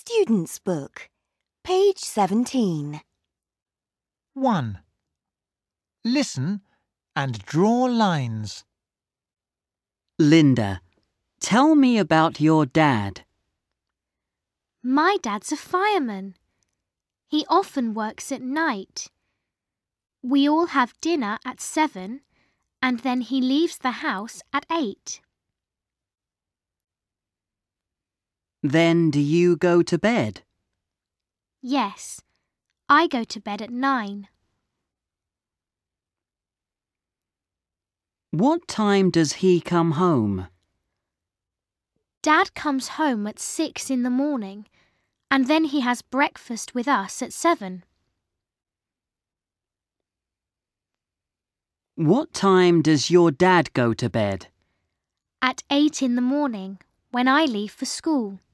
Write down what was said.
Student's Book, page 17. 1. Listen and draw lines. Linda, tell me about your dad. My dad's a fireman. He often works at night. We all have dinner at 7, and then he leaves the house at 8. Then do you go to bed? Yes, I go to bed at 9. What time does he come home? Dad comes home at 6 in the morning, and then he has breakfast with us at 7. What time does your dad go to bed? At 8 in the morning, when I leave for school.